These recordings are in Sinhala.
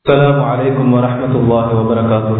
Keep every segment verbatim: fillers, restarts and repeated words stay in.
السلام عليكم ورحمة الله وبركاته.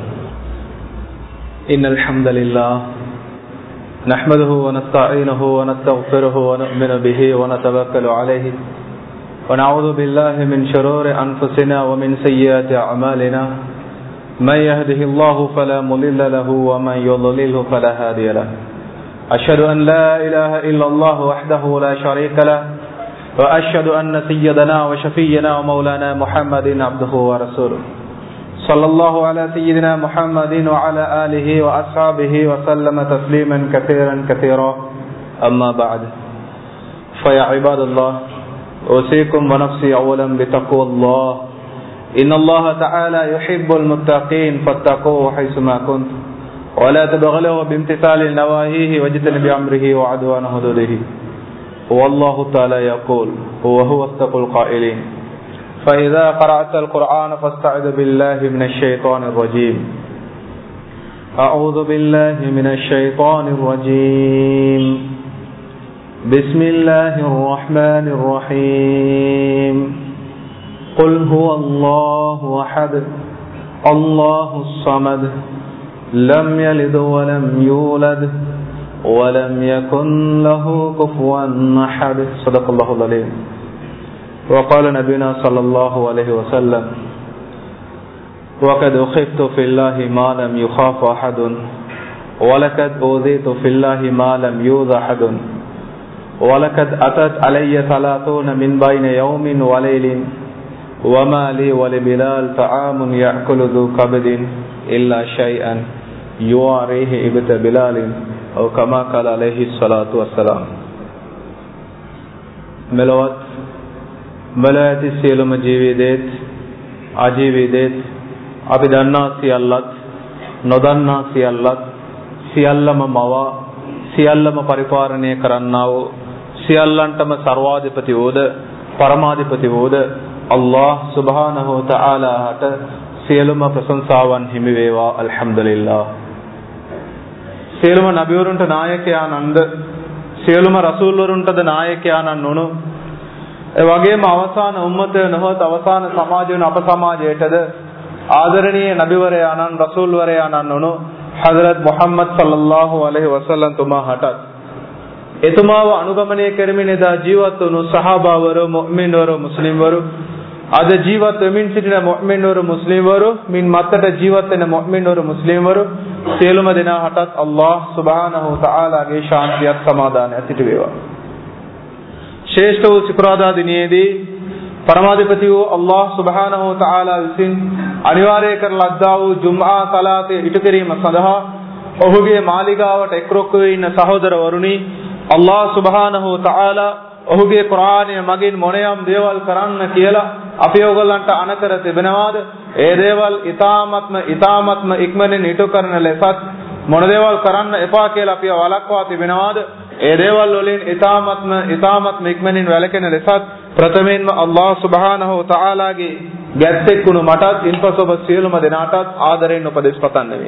إن الحمد لله نحمده ونستعينه ونستغفره ونؤمن به ونتوكل عليه ونعوذ بالله من شرور أنفسنا ومن سيئات أعمالنا. من يهده الله فلا مضل له ومن يضلله فلا هادي له. أشهد أن لا إله إلا الله وحده لا شريك له وأشهد أن سيدنا وشفينا ومولانا محمد عبده ورسوله. صلى الله على سيدنا محمد وعلى آله وأصحابه وسلم تسليما كثيرا كثيرا. أما بعد، فيا عباد الله، أوصيكم ونفسي أولا بتقوى الله. إن الله تعالى يحب المتقين فاتقوه حيثما كنت ولا تبغلوا بامتثال نواهيه واجتنب أمره وعدوان حدوده. والله تعالى يقول وهو أصدق القائلين: فإذا قرأت القرآن فاستعذ بالله من الشيطان الرجيم. أعوذ بالله من الشيطان الرجيم. بسم الله الرحمن الرحيم. قل هو الله أحد الله الصمد لم يلد ولم يولد ولم يكن له كفوا أحد. صدق الله العظيم. وقال نبينا صلى الله عليه وسلم: وقد أخفت في الله ما لم يخاف أحد ولقد أوذيت في الله ما لم يؤذ أحد ولقد أتت علي ثلاثون من بين يوم وليل وما لي ولبلال طعام يأكل ذو كبد إلا شيئا يواريه إبت بلال أو كما قال عليه الصلاة والسلام. ملوات ملائتی سیلم جیوی دیت عجیبی دیت අපි දන්නා සියල්ලත් නොදන්නා සියල්ලත් සියල්ලම මවා සියල්ලම පරිපාලනය කරන්නා වූ සියල්ලන්ටම සර්වාධිපති වූද පරමාධිපති වූද අල්ලාහ් සුබ්හානහු තාලාට සියලුම ප්‍රශංසාවන් හිමි වේවා. අල්හම්දුලිල්ලාහ්. සියලුම නබිවරුන්ට නායකයානන්ද සියලුම රසූල්වරුන්ටද නායකයානන් වුණු ඒ වගේම අවසාන උම්මතය නොහොත් අවසාන සමාජය වන අප සමාජයටද ආදරණීය නබිවරයාණන් රසූල්වරයාණන් වුණු හදරත් මුහම්මද් සල්ලල්ලාහු අලයිහි වසල්ලම් තුමාහටත් එතුමාව අනුගමනය කරමින් එදා ජීවත් වුණු සහාබාවරු මුමින්වරු මුස්ලිම්වරු අද ජීවත් වෙමින් සිටින මුමින්වරු මුස්ලිම්වරු මින් මත්තට ජීවත් වෙන මුමින්වරු මුස්ලිම්වරු සියලුම දෙනාටත් අල්ලාහ් සුබ්හානහු තාලාගේ ශාන්තියත් සමාදානයත් සිට වේවා. ශ්‍රේෂ්ඨ වූ සිකුරාදා දිනයේදී පරමාධිපති වූ අල්ලාහ් සුබ්හානහු තාලා විසින් අනිවාර්ය කර ලද්දා වූ ජුම්ආ සලාතේ ඉටු කිරීම සඳහා ඔහුගේ මාලිගාවට එක්රොක් වී ඉන්න සහෝදරවරුනි, අල්ලාහ් සුබ්හානහු තාලා ඔහුගේ කුර්ආනය මගින් මොනියම් දේවල් කරන්න කියලා අපි ඔයගොල්ලන්ට අනකර තිබෙනවාද? ඒ දේවල් ඊ타මත්ම ඊ타මත්ම ඉක්මනින් ඉටු කරන ලෙසත් මොන දේවල් කරන්න එපා කියලා අපි වළක්වා තිබෙනවාද? ඒ දේවල් වලින් ඊ타මත්ම ඊ타මත්ම ඉක්මනින් වැළකෙන ලෙසත් ප්‍රථමයෙන්ම අල්ලාහ් සුබ්හානහු තාලාගේ ගැත්තෙක් වුණු මටත් ඉන්පසු ඔබ සියලුම දෙනාටත් ආදරයෙන් උපදෙස් පතන්න වේ.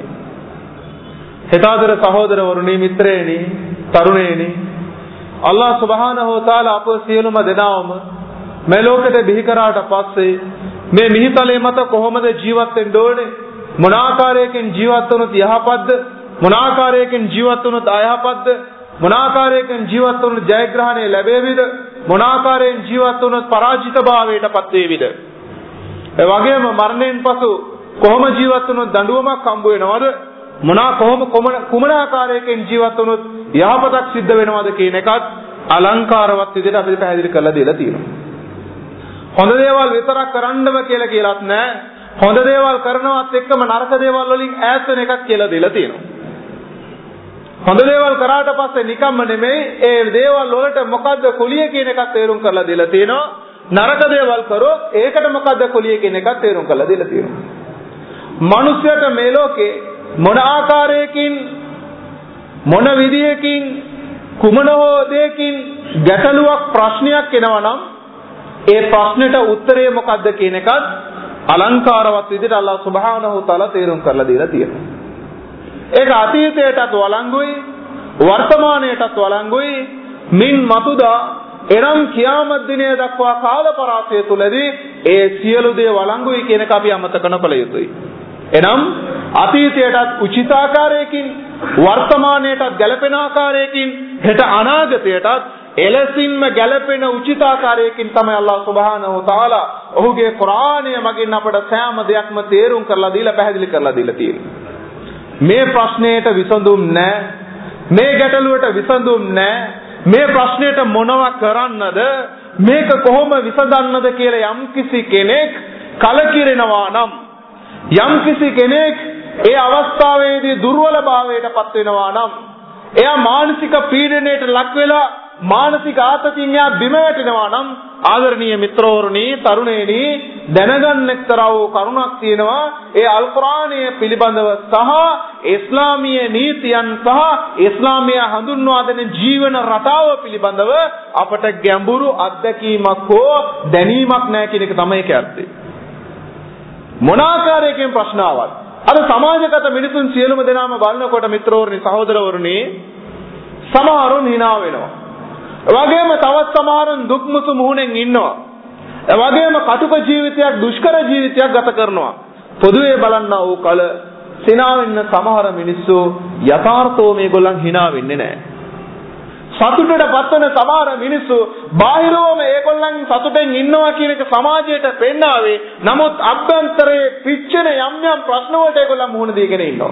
හිතාදර සහෝදරවරුනි, මිත්‍රයනි, තරුණයනි, අල්ලාහ් සුබ්හානහු තාලා අප සියලුම දෙනාම මේ ලෝකෙට බිහි කරාට පස්සේ මේ මිහිතලයේ මත කොහොමද ජීවත් වෙන්න ඕනේ? මොන ආකාරයකින් ජීවත් වුණොත් යහපත්ද? මොන ආකාරයකින් ජීවත් වුණොත් අයහපත්ද? මොන ආකාරයකින් ජීවත් වුණොත් ජයග්‍රහණය ලැබෙවිද? මොන ආකාරයෙන් ජීවත් වුණොත් පරාජිතභාවයටපත් වේවිද? ඒ වගේම මරණයෙන් පසු කොහොම ජීවත් වුණොත් දඬුවමක් හම්බ වෙනවද? මොනවා කොහොම කුමන ආකාරයකින් ජීවත් වුණොත් යහපතක් සිද්ධ වෙනවද කියන එකත් අලංකාරවත් විදිහට අපිට පැහැදිලි කරලා දීලා තියෙනවා. හොඳ දේවල් විතරක් කරන්නම කියලා කියලාත් නැහැ. හොඳ දේවල් කරනවත් එක්කම නරක දේවල් වලින් ඈත් වෙන එකක් කියලා දීලා තියෙනවා. හොඳ දේවල් කරාට පස්සේ නිකම්ම නෙමෙයි, ඒ දේවල් වලට මොකද්ද කුලිය කියන එකත් තේරුම් කරලා දීලා තියෙනවා. නරක දේවල් කරොත් ඒකට මොකද්ද කුලිය කියන එකත් තේරුම් කරලා දීලා තියෙනවා. මිනිස්යාට මේ ලෝකේ මොන ආකාරයකින් මොන විදියකින් කුමන හෝ දෙයකින් ගැටලුවක් ප්‍රශ්නයක් එනවා නම් ඒ ප්‍රශ්නෙට උත්තරය මොකද්ද කියන එකත් අලංකාරවත් විදිහට අල්ලාහ් සුබ්හානහු තාලා තේරුම් කරලා දීලා තියෙනවා. ඒක අතීතයටත් වළංගුයි, වර්තමානයටත් වළංගුයි, මින් මතුදා එනම් කියාමත් දිනය දක්වා කාල පරාසය තුලදී ඒ සියලු දේ වළංගුයි කියන එක අපි අමතක නොකළ යුතුයි. එනම් අතීතයටත් උචිත ආකාරයකින් වර්තමානයටත් ගැළපෙන ආකාරයකින් හෙට අනාගතයටත් එලෙසින්ම ගැළපෙන උචිත ආකාරයකින් තමයි අල්ලාහ් සුබ්හානහු තාලා ඔහුගේ කුර්ආනය මගින් අපට සෑම දෙයක්ම තේරුම් කරලා දීලා පැහැදිලි කරලා දීලා තියෙනවා. මේ ප්‍රශ්නයට විසඳුම් නැහැ. මේ ගැටලුවට විසඳුම් නැහැ. මේ ප්‍රශ්නයට මොනවා කරන්නද? මේක කොහොම විසඳන්නද කියලා යම්කිසි කෙනෙක් කලකිරෙනවා නම්, යම්කිසි කෙනෙක් ඒ අවස්ථාවේදී දුර්වලභාවයටපත් වෙනවා නම්, එයා මානසික පීඩනයට ලක් වෙලා මානසික ආතතියෙන් එයා බිම වැටෙනවා නම්, ආදරණීය මිත්‍රවරුනි, තරුණේනි, දැනගන්න එක්තරා වූ කරුණක් තියෙනවා. ඒ අල් කුර්ආනය පිළිබඳව සහ ඉස්ලාමීය නීතියන් සහ ඉස්ලාමීය හඳුන්වා දෙන ජීවන රටාව පිළිබඳව අපට ගැඹුරු අත්දැකීමක් හෝ දැනීමක් නැහැ කියන එක තමයි කියන්නේ. මොන ආකාරයකින් ප්‍රශ්න ආවත් අද සමාජගත මිනිසුන් සියලුම දෙනාම බලනකොට මිත්‍රවරුනි, සහෝදරවරුනි, සමහරුන් hina වෙනවා. එවැගේම තවත් සමහරුන් දුක් මුසු මුහුණෙන් ඉන්නවා. එවැගේම කටුක ජීවිතයක්, දුෂ්කර ජීවිතයක් ගත කරනවා. පොදුවේ බලන්නා වූ කල සිනා වෙන්න සමහර මිනිස්සු යථාර්ථෝ මේගොල්ලන් hina වෙන්නේ නැහැ. සතුටට පත්වන සමහර මිනිස්සු බාහිරවම ඒගොල්ලන් සතුටෙන් ඉන්නවා කියන එක සමාජයට පෙන්නාවේ. නමුත් අභ්‍යන්තරයේ පිච්චෙන යම් යම් ප්‍රශ්න වලට ඒගොල්ලන් මුහුණ දීගෙන ඉන්නවා.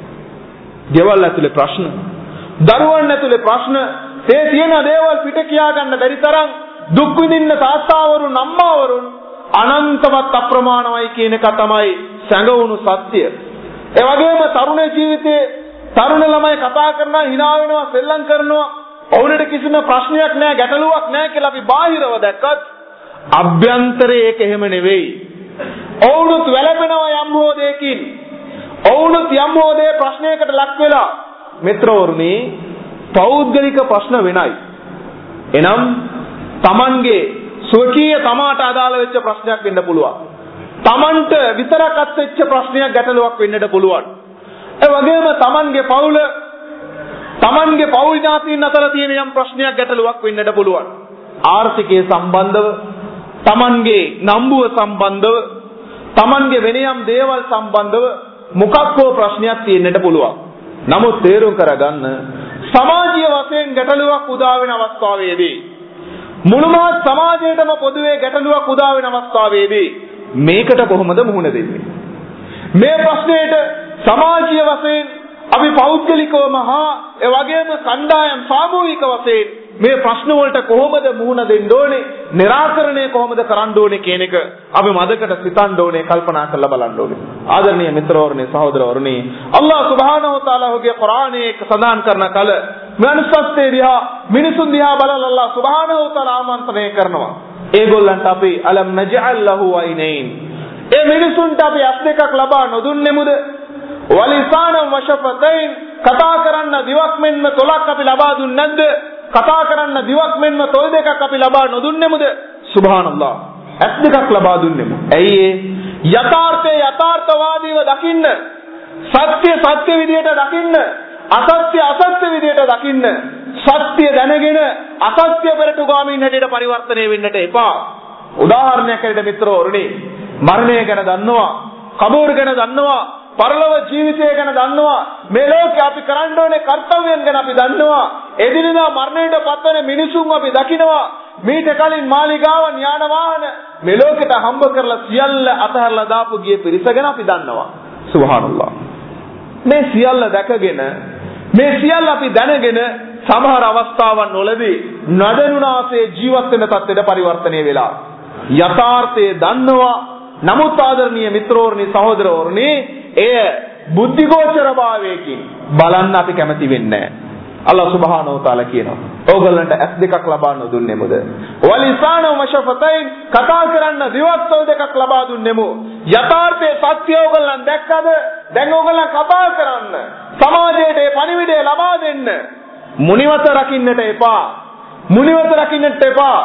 දේවල් ඇතුලේ ප්‍රශ්න, දරුවන් ඇතුලේ ප්‍රශ්න, ඒ තියෙන දේවල් පිට කියා ගන්න බැරි තරම් දුක් විඳින්න තාත්තාවරුන්, අම්මාවරුන් අනන්තවත් අප්‍රමාණවයි කියන එක තමයි සැඟවුණු සත්‍ය. ඒ වගේම තරුණ ජීවිතයේ තරුණ ළමයි කතා කරනවා, hina වෙනවා, සෙල්ලම් කරනවා. ඔවුන්ට කිසිම ප්‍රශ්නයක් නැහැ, ගැටලුවක් නැහැ කියලා අපි බාහිරව දැක්කත් අභ්‍යන්තරයේ ඒක එහෙම නෙවෙයි. ඔවුනුත් වැළපෙනවා යම් හෝ දෙයකින්. ඔවුනුත් යම් හෝ දෙය ප්‍රශ්නයකට ලක් වෙලා. මිත්‍රවරුනි, පෞද්ගලික ප්‍රශ්න වෙනයි. එනම් Tamanගේ සුවකීය තමාට අදාළ වෙච්ච ප්‍රශ්නයක් වෙන්න පුළුවන්. Tamanට විතරක් අත්වෙච්ච ප්‍රශ්නයක්, ගැටලුවක් වෙන්නට පුළුවන්. ඒ වගේම Tamanගේ පවුල, Tamanගේ පවුල් ඥාතීන් අතර තියෙන යම් ප්‍රශ්නයක්, ගැටලුවක් වෙන්නට පුළුවන්. ආර්ථිකයේ සම්බන්ධව, Tamanගේ නම්බුව සම්බන්ධව, Tamanගේ වෙන යම් දේවල් සම්බන්ධව මොකක් හෝ ප්‍රශ්නයක් තියෙන්නට පුළුවන්. නමුත් තේරුම් කරගන්න, සමාජීය වශයෙන් ගැටලුවක් උදා වෙන අවස්ථාවේදී, මුළුමහත් සමාජයටම පොදුවේ ගැටලුවක් උදා වෙන අවස්ථාවේදී මේකට කොහොමද මුහුණ දෙන්නේ? මේ ප්‍රශ්නයට සමාජීය වශයෙන් අපි පෞද්ගලිකවම හා ඒ වගේම කණ්ඩායම් සාමූහික වශයෙන් මේ ප්‍රශ්න වලට කොහොමද මුහුණ දෙන්න ඕනේ, निराකරණය කොහොමද කරන්න ඕනේ කියන එක අපි මදකට සිතන්න ඕනේ, කල්පනා කරලා බලන්න ඕනේ. ආදරණීය මිත්‍රවරුනි, සහෝදරවරුනි, අල්ලාහ් සුබ්හානහු තාලාගේ කුර්ආනයේ සඳහන් කරන කල මනුස්සත්වයේ දිහා, මිනිසුන් දිහා බලලා අල්ලාහ් සුබ්හානහු තාලා ආමන්ත්‍රණය කරනවා. ඒගොල්ලන්ට අපි අලම් නජ්අල් ලහු අයිනයින්, ඒ මිනිසුන්ට අපි අත් දෙකක් ලබා නොදුන්නෙමුද? වලිසානන් වශෆතයින්, කතා කරන්න දිවක් මෙන්ම තොලක් අපි ලබා දුන්නේ නැද්ද? කතා කරන්න දිවක් මෙන්ම තොල් දෙකක් අපි ලබා නොදුන්නෙමුද? සුබ්හානල්ලාහ්, ඇස් දෙකක් ලබා දුන්නෙමු. ඇයි ඒ? යථාර්ථයේ යථාර්ථවාදීව දකින්න, සත්‍ය සත්‍ය විදියට දකින්න, අසත්‍ය අසත්‍ය විදියට දකින්න. සත්‍ය දැනගෙන අසත්‍ය පෙරටුගාමීන් හැටියට පරිවර්තනය වෙන්නට එපා. උදාහරණයක් ඇරෙන්න මිත්‍රවරුනි, මරණය ගැන දන්නවා, කබර් ගැන දන්නවා, පරලොව ජීවිතය ගැන දන්නවා, මේ ලෝකේ අපි කරන්න ඕනේ කර්තව්‍යයන් ගැන අපි දන්නවා, එදිනෙදා මරණයට පත්වන මිනිසුන් අපි දකිනවා, මීට කලින් මාලිගාව, ඥාන වාහන මේ ලෝකෙට හම්බ කරලා සියල්ල අතහැරලා දාපු ගිය පිරිස ගැන අපි දන්නවා. සුබ්හානල්ලාහ්. මේ සියල්ල දැකගෙන, මේ සියල්ල අපි දැනගෙන සමහර අවස්ථාවන් වලදී නඩනුනාසේ ජීවත් වෙන තත්ත්වයට පරිවර්තනය වෙලා යථාර්ථය දන්නවා. නමුත් ආදරණීය මිත්‍රෝර්ණි, සහෝදරවරුනි, එය බුද්ධිගෝචර භාවයකින් බලන්න අපි කැමති වෙන්නේ නැහැ. අල්ලාහ් සුබ්හානහු තාලා කියනවා, ඕගොල්ලන්ට ඇස් දෙකක් ලබා නොදුන්නෙමුද? වලිසාන වශෆතයින්, කතා කරන්න දිවක් තොල් දෙකක් ලබා දුන්නෙමු. යථාර්ථයේ සත්‍ය ඕගොල්ලන් දැක්කද? දැන් ඕගොල්ලන් කතා කරන්න, සමාජයට මේ පණිවිඩය ලබා දෙන්න. මුනිවත රකින්නට එපා, මුනිවත රකින්නට එපා.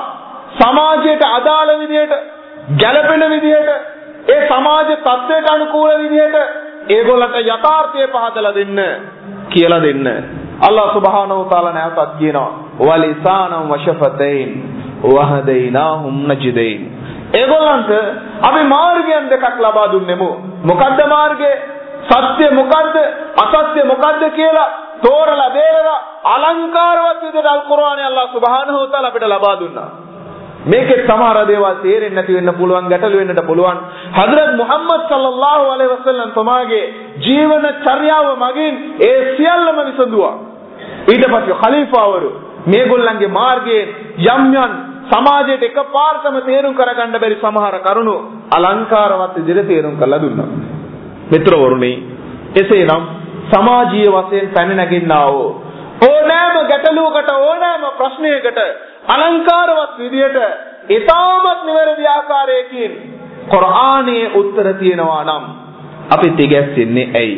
සමාජයට අදාළ විදියට, ගැළපෙන විදියට, ඒ සමාජ තත්ත්වයට අනුකූල විදියට ඒගොල්ලන්ට යථාර්ථය පහදලා දෙන්න, කියලා දෙන්න. අල්ලාහ් සුබ්හානහු තාලා නැවතත් කියනවා, වලිසානන් වශෆතයින්, වහදයිනාහුම් නජ්දයින්. ඒගොල්ලන්ට අපි මාර්ගයන් දෙකක් ලබා දුන්නෙමු. මොකද්ද මාර්ගය? සත්‍ය මොකද්ද? අසත්‍ය මොකද්ද කියලා තෝරලා බේරලා අලංකාරවත් විදිහට අල් කුර්ආනයේ අල්ලාහ් සුබ්හානහු වතාලා අපිට ලබා දුන්නා. මේකේ සමහර දේවල් තේරෙන්නේ නැති වෙන්න පුළුවන්, ගැටලු වෙන්නට පුළුවන්. හදරත් මුහම්මද් සල්ලල්ලාහු අලයිහි වසල්ලම් තමාගේ ජීවන චර්යාව මගින් ඒ සියල්ලම විසඳුවා. ඊට පස්සේ ඛලීෆාවරු මේගොල්ලන්ගේ මාර්ගයේ යම් යම් සමාජයට එකපාරටම තේරුම් කරගන්න බැරි සමහර කරුණු අලංකාරවත් විදිහට තේරුම් කරලා දුන්නා. මිත්‍රවරුනි, එසේනම් සමාජීය වශයෙන් පැන නැගින්නා වූ ඕනෑම ගැටලුවකට ඕනෑම ප්‍රශ්නයකට අලංකාරවත් විදියට ඊටමත් නිවැරදි ආකාරයකින් කුර්ආනයේ උත්තර තියෙනවා නම් අපි තිගැස්සෙන්නේ ඇයි?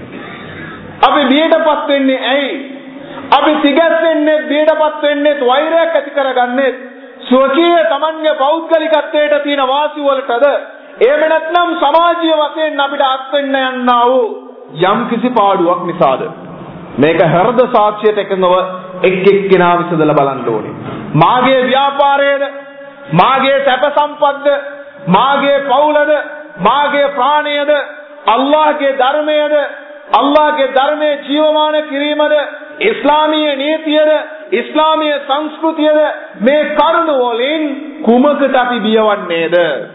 අපි බියටපත් වෙන්නේ ඇයි? අපි තිගැස්සෙන්නේ බියටපත් වෙන්නේ වෛරයක් ඇති කරගන්නේ ස්වකීය තමන්ගේ පෞද්ගලිකත්වයට තියෙන වාසි වලටද? එහෙම නැත්නම් සමාජීය වශයෙන් අපිට අත් වෙන්න යන්නා වූ යම් කිසි පාඩුවක් නිසාද? මේක හෘද සාක්ෂියට එකඟව එක් එක්කෙනා විසඳලා බලන්න ඕනේ. මාගේ ව්‍යාපාරයේද, මාගේ සැප සම්පත්ද, මාගේ පවුලද, මාගේ ප්‍රාණයද, අල්ලාහගේ ධර්මයේද, අල්ලාහගේ ධර්මයේ ජීවමාන කිරීමද, ඉස්ලාමීය නීතියද, ඉස්ලාමීය සංස්කෘතියද, මේ කරුණ වලින් කුමකට අපි බියවන්නේද?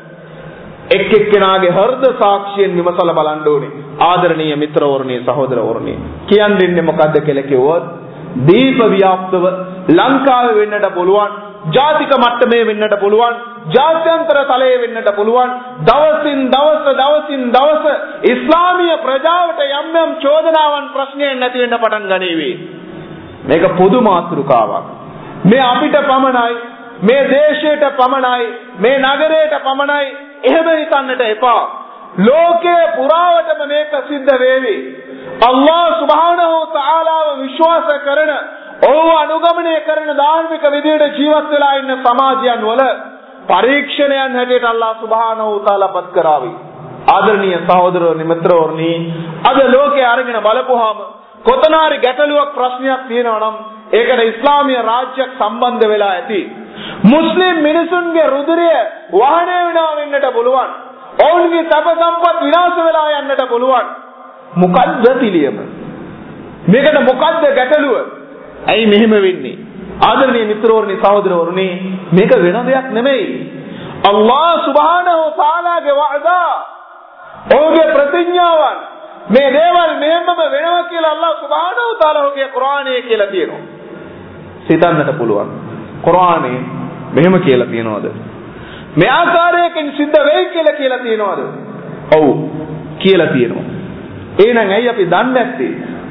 එක් එක්කෙනාගේ හෘද සාක්ෂියෙන් විමසලා බලන්න ඕනේ. ආදරණීය මිත්‍රවරුනි, සහෝදරවරුනි, කියන්නේ මොකද්ද කියලා කිව්වොත් දීප ව්‍යාප්තව ලංකාවේ වෙන්නට පුළුවන්, ජාතික මට්ටමේ වෙන්නට පුළුවන්, ජාත්‍යන්තර තලයේ වෙන්නට පුළුවන්. දවසින් දවස දවසින් දවස ඉස්ලාමීය ප්‍රජාවට යම් යම් චෝදනාවන් ප්‍රශ්නයන් නැති වෙන්න පටන් ගනීවි. මේක පොදු මාතෘකාවක්. මේ අපිට පමණයි, මේ දේශයට පමණයි, මේ නගරයට පමණයි එහෙම හිතන්නට එපා. ලෝකයේ පුරාවටම මේක සිද්ධ වේවි. අල්ලාහ් සුබ්හානහු තාලාව විශ්වාස කරන, ඔහු අනුගමනය කරන ධාර්මික විදියට ජීවත් වෙලා ඉන්න සමාජයන් වල පරීක්ෂණයන් හැටියට අල්ලාහ් සුබ්හානහු තාලා පත් කරાવી. ආදරණීය සහෝදරවරුනි, මිත්‍රවරුනි, අද ලෝකයේ අරගෙන බලපුවාම කොතනාරි ගැටලුවක් ප්‍රශ්නයක් තියෙනවා නම් ඒකට ඉස්ලාමීය රාජ්‍යයක් සම්බන්ධ වෙලා ඇති. මුස්ලිම් මිනිසුන්ගේ රුධිරය වහනය වෙනවා වෙන්නට පුළුවන්. ඔවුන්ගේ සැප සම්පත් විනාශ වෙලා යන්නට පුළුවන්. මොකද්ද පිළියම? මේකට මොකද්ද ගැටලුව? ඇයි මෙහෙම වෙන්නේ? ආදරණීය මිත්‍රවරුනි, සහෝදරවරුනි, මේක වෙන දෙයක් නෙමෙයි. අල්ලාහ් සුබ්හානහු තාලාගේ වඅදා, ඔහුගේ ප්‍රතිඥාවන්, මේ දේවල් මෙහෙමම වෙනවා කියලා අල්ලාහ් සුබ්හානහු තාලාගේ කුර්ආනයේ කියලා තියෙනවා. සිතන්නට පුළුවන්. කුර්ආනයේ මෙහෙම කියලා තියෙනවද? මේ ආකාරයකින් සිද්ධ වෙයි කියලා කියලා තියෙනවද? ඔව් කියලා තියෙනවා. එහෙනම් ඇයි අපි දන්නේ නැත්තේ?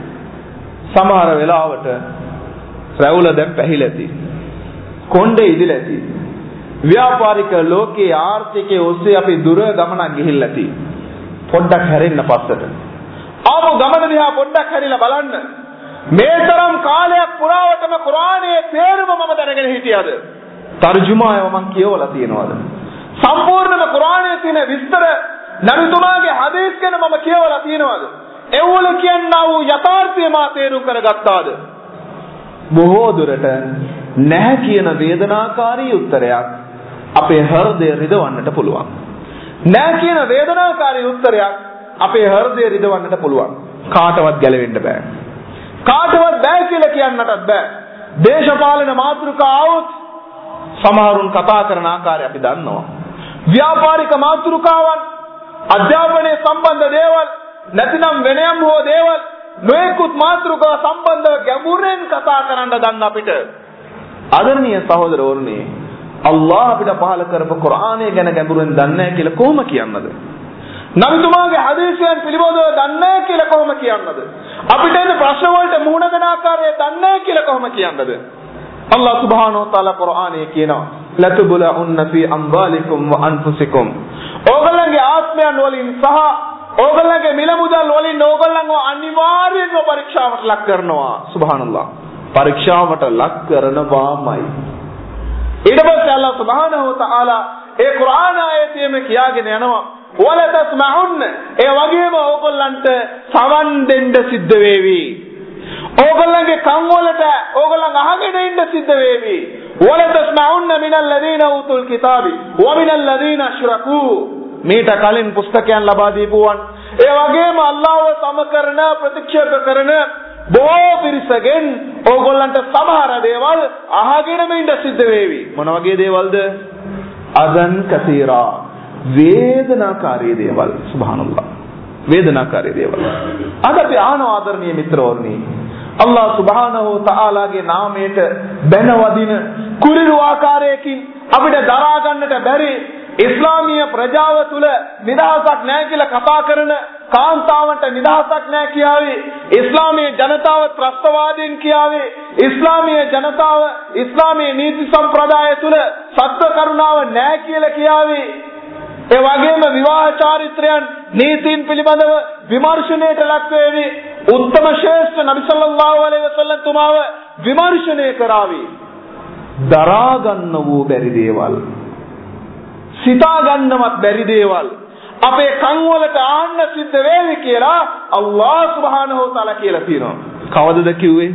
සමහර වෙලාවට රැවුල දැන් පැහිලාති. කොණ්ඩේ ඉදිලාති. ව්‍යාපාරික ලෝකයේ ආර්ථිකයේ ඔස්සේ අපි දුර ගමනක් ගිහිල්ලාති. පොඩ්ඩක් හැරෙන්න පස්සට. ආපහු ගමන දිහා පොඩ්ඩක් හැරිලා බලන්න. මේ තරම් කාලයක් පුරාවටම කුර්ආනයේ තේරුම මම දැනගෙන හිටියද? තර්ජුමාව මම කියවලා තියෙනවද? සම්පූර්ණම කුර්ආනයේ තියෙන විස්තර නබිතුමාගේ හදීස් ගැන මම කියවලා තියෙනවද? ඒවල කියනවා වූ යථාර්ථය මා තේරුම් කරගත්තාද? බොහෝ දුරට නැහැ කියන වේදනාකාරී උත්තරයක් අපේ හෘදය රිදවන්නට පුළුවන්. නැහැ කියන වේදනාකාරී උත්තරයක් අපේ හෘදය රිදවන්නට පුළුවන්. කාටවත් ගැලවෙන්න බෑ. කාටවත් බෑ කියලා කියන්නටත් බෑ. දේශපාලන මාතෘකා આવුත් සමහරුන් කතා කරන ආකාරය අපි දන්නවා. ව්‍යාපාරික මාතෘකාවන්, අධ්‍යාපනයේ සම්බන්ධ දේවල්, නැතිනම් වෙනයම් හෝ දේවල්, නොයෙකුත් මාතෘකා සම්බන්ධව ගැඹුරෙන් කතා කරන්න දන්න අපිට. ආදරණීය සහෝදරවරුනි, අල්ලාහ් අපිට පහල කරපු කුර්ආනය ගැන ගැඹුරෙන් දන්නේ නැහැ කියලා කොහොම කියන්නද? නබිතුමාගේ හදීසයන් පිළිබඳව දන්නේ නැහැ කියලා කොහොම කියන්නද? අපිට එන ප්‍රශ්න වලට මුහුණ දෙන ආකාරය දන්නේ නැහැ කියලා කොහොම කියන්නද? අල්ලාහ් සුබ්හානහු වතාලා කුර්ආනයේ කියනවා, ලතුබලඋන්න ෆී අම්වාලිකුම් ව අන්ෆුසිකුම්. ඕගොල්ලන්ගේ ආත්මයන් වලින් සහ ඕගොල්ලන්ගේ මිල මුදල් වලින් ඕගොල්ලන්ව අනිවාර්යයෙන්ම පරීක්ෂාවට ලක් කරනවා. සුබ්හානල්ලාහ්. පරීක්ෂාවට ලක් කරනවාමයි. ඊට පස්සේ අල්ලාහ් සුබ්හානහු වතාලා ඒ කුර්ආන ආයතයේම කියාගෙන යනවා, වල තස්මඋන්න, ඒ වගේම ඕගොල්ලන්ට සවන් දෙන්න සිද්ධ වේවි. ඕගොල්ලන්ගේ කන් වලට ඕගොල්ලන් අහගෙන ඉන්න සිද්ධ වේවි. වල තස්මඋන්න මිනල් ලදීන උතුල් කිතාබි වමිනල් ලදීන අශ්රකූ මේට කලින් පුස්තකයන් ලබා දීපුවන් ඒ වගේම අල්ලාහව සම කරන ප්‍රතික්ෂේප කරන බොහෝ පිරිසගෙන් ඕගොල්ලන්ට සමහර දේවල් අහගෙනම ඉඳ සිද්ධ වේවි. මොන වගේ දේවල්ද? අදන් කසීරා, වේදනාකාරී දේවල්. සුබ්හානල්ලාහ්, වේදනාකාරී දේවල්. අද අපි ආන ආදරණීය මිත්‍රවරුනි, අල්ලාහ් සුබ්හානහු තාලාගේ නාමයට බැන වදින කුරිරු ආකාරයකින් අපිට දරා ගන්නට බැරි ඉස්ලාමීය ප්‍රජාව තුල නිදහසක් නැහැ කියලා කතා කරන කාන්තාවන්ට නිදහසක් නැහැ කියාවේ, ඉස්ලාමීය ජනතාව ත්‍රස්තවාදීන් කියාවේ, ඉස්ලාමීය ජනතාව ඉස්ලාමීය නීති සම්ප්‍රදාය තුල සත්‍ය කරුණාව නැහැ කියලා කියාවේ, ඒ වගේම විවාහ චාරිත්‍රයන් නීතීන් පිළිබඳව විමර්ශනයට ලක් වේවි, උත්තම ශ්‍රේෂ්ඨ නබි සල්ලල්ලාහු අලයිහි වසල්ලම් තුමාව විමර්ශනය කරાવી. දරා ගන්න වූ බැරි දේවල්, සිතා ගන්නවත් බැරි දේවල් අපේ කන් වලට ආන්න සිද්ධ වේවි කියලා අල්ලාහ් සුබ්හානහු තාලා කියලා තියෙනවා. කවදද කිව්වේ?